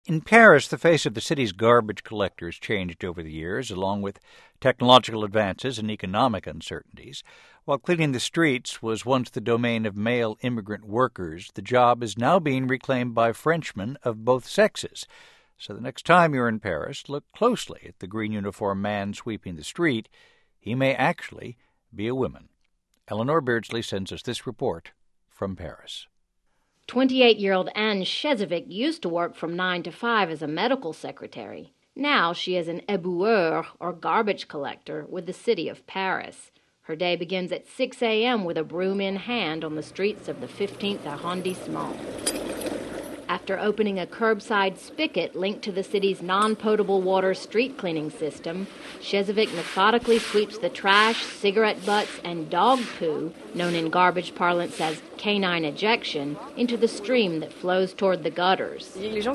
In Paris, the face of the city's garbage collectors changed over the years, along with technological advances and economic uncertainties. While cleaning the streets was once the domain of male immigrant workers, the job is now being reclaimed by Frenchmen of both sexes. So the next time you're in Paris, look closely at the green uniformed man sweeping the street. He may actually be a woman. Eleanor Beardsley sends us this report from Paris. 28-year-old Anne Chezovic used to work from 9 to 5 as a medical secretary. Now she is an éboueur, or garbage collector, with the city of Paris. Her day begins at 6 a.m. with a broom in hand on the streets of the 15th arrondissement. After opening a curbside spigot linked to the city's non-potable water street cleaning system, Chezovic methodically sweeps the trash, cigarette butts, and dog poo, known in garbage parlance as canine ejection, into the stream that flows toward the gutters.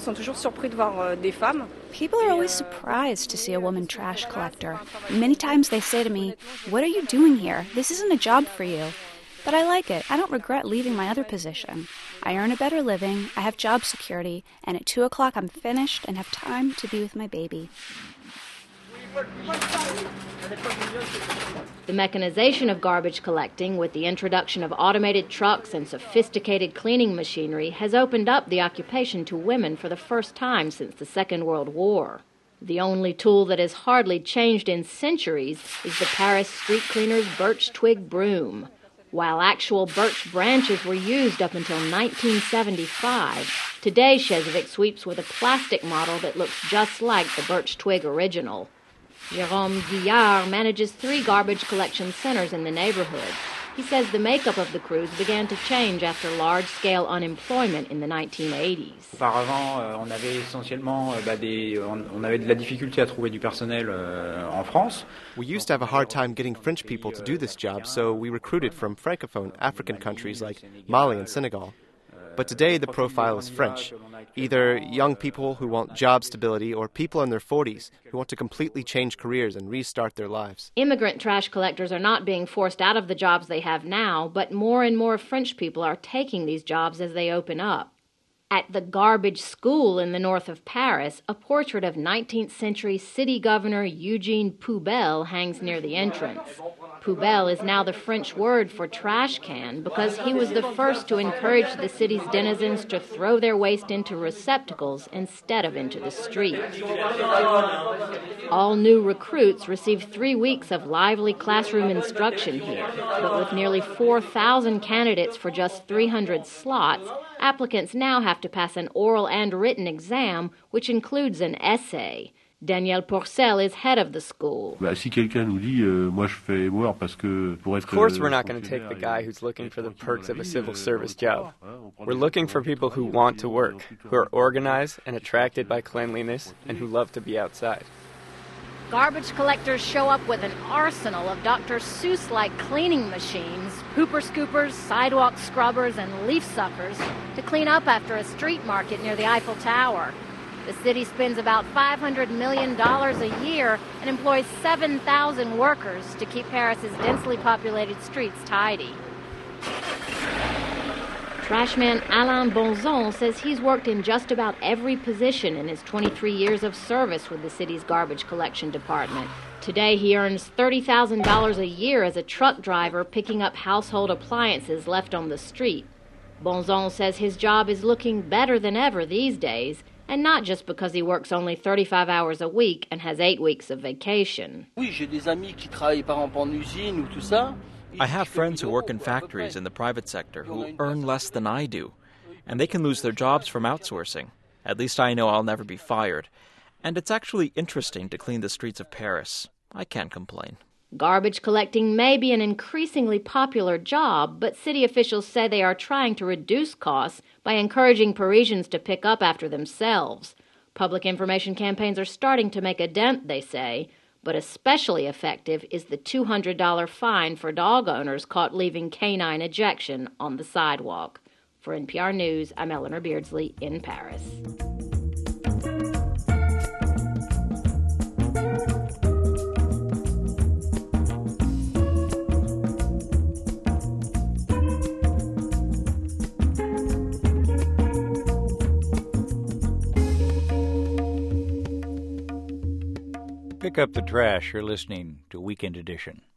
People are always surprised to see a woman trash collector. Many times they say to me, "What are you doing here? This isn't a job for you." But I like it. I don't regret leaving my other position. I earn a better living, I have job security, and at 2 o'clock I'm finished and have time to be with my baby. The mechanization of garbage collecting, with the introduction of automated trucks and sophisticated cleaning machinery, has opened up the occupation to women for the first time since the Second World War. The only tool that has hardly changed in centuries is the Paris street cleaner's birch twig broom. While actual birch branches were used up until 1975, today Chezovic sweeps with a plastic model that looks just like the birch twig original. Jérôme Guillard manages 3 garbage collection centers in the neighborhood. He says the makeup of the crews began to change after large-scale unemployment in the 1980s. Auparavant, on avait essentiellement on avait de la difficulté à trouver du personnel en France. We used to have a hard time getting French people to do this job, so we recruited from Francophone African countries like Mali and Senegal. But today the profile is French, either young people who want job stability or people in their 40s who want to completely change careers and restart their lives. Immigrant trash collectors are not being forced out of the jobs they have now, but more and more French people are taking these jobs as they open up. At the Garbage School in the north of Paris, a portrait of 19th century city governor Eugene Poubelle hangs near the entrance. Poubelle is now the French word for trash can because he was the first to encourage the city's denizens to throw their waste into receptacles instead of into the street. All new recruits receive 3 weeks of lively classroom instruction here, but with nearly 4,000 candidates for just 300 slots, applicants now have to pass an oral and written exam, which includes an essay. Daniel Pourcel is head of the school. Of course we're not going to take the guy who's looking for the perks of a civil service job. We're looking for people who want to work, who are organized and attracted by cleanliness, and who love to be outside. Garbage collectors show up with an arsenal of Dr. Seuss-like cleaning machines, pooper scoopers, sidewalk scrubbers, and leaf suckers to clean up after a street market near the Eiffel Tower. The city spends about $500 million a year and employs 7,000 workers to keep Paris's densely populated streets tidy. Trashman Alain Bonzon says he's worked in just about every position in his 23 years of service with the city's garbage collection department. Today he earns $30,000 a year as a truck driver picking up household appliances left on the street. Bonzon says his job is looking better than ever these days, and not just because he works only 35 hours a week and has 8 weeks of vacation. I have friends who work in factories in the private sector who earn less than I do, and they can lose their jobs from outsourcing. At least I know I'll never be fired. And it's actually interesting to clean the streets of Paris. I can't complain. Garbage collecting may be an increasingly popular job, but city officials say they are trying to reduce costs by encouraging Parisians to pick up after themselves. Public information campaigns are starting to make a dent, they say, but especially effective is the $200 fine for dog owners caught leaving canine ejection on the sidewalk. For NPR News, I'm Eleanor Beardsley in Paris. Pick up the trash. You're listening to Weekend Edition.